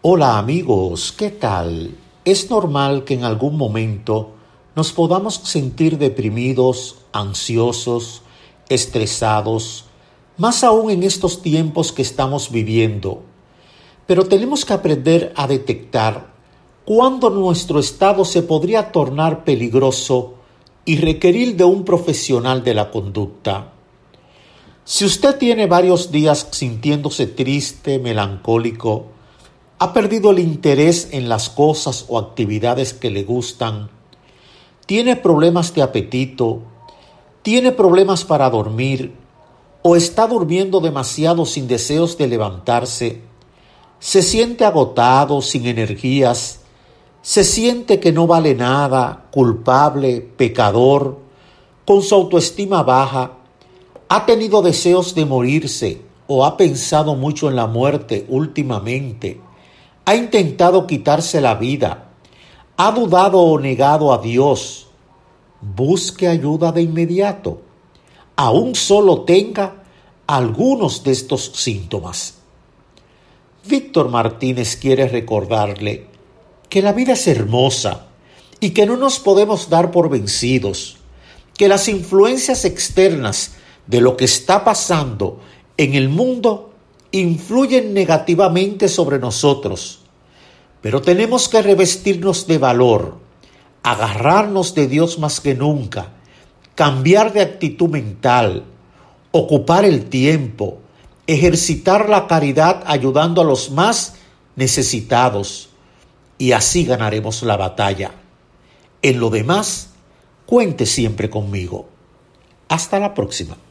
Hola amigos, ¿qué tal? Es normal que en algún momento nos podamos sentir deprimidos, ansiosos, estresados, más aún en estos tiempos que estamos viviendo. Pero tenemos que aprender a detectar cuándo nuestro estado se podría tornar peligroso y requerir de un profesional de la conducta. Si usted tiene varios días sintiéndose triste, melancólico, ha perdido el interés en las cosas o actividades que le gustan, tiene problemas de apetito, tiene problemas para dormir o está durmiendo demasiado sin deseos de levantarse, se siente agotado, sin energías, se siente que no vale nada, culpable, pecador, con su autoestima baja, ha tenido deseos de morirse o ha pensado mucho en la muerte últimamente, ha intentado quitarse la vida, ha dudado o negado a Dios, busque ayuda de inmediato, aún solo tenga algunos de estos síntomas. Víctor Martínez quiere recordarle que la vida es hermosa y que no nos podemos dar por vencidos, que las influencias externas de lo que está pasando en el mundo influyen negativamente sobre nosotros, pero tenemos que revestirnos de valor, agarrarnos de Dios más que nunca, cambiar de actitud mental, ocupar el tiempo, ejercitar la caridad ayudando a los más necesitados, y así ganaremos la batalla. En lo demás, cuente siempre conmigo. Hasta la próxima.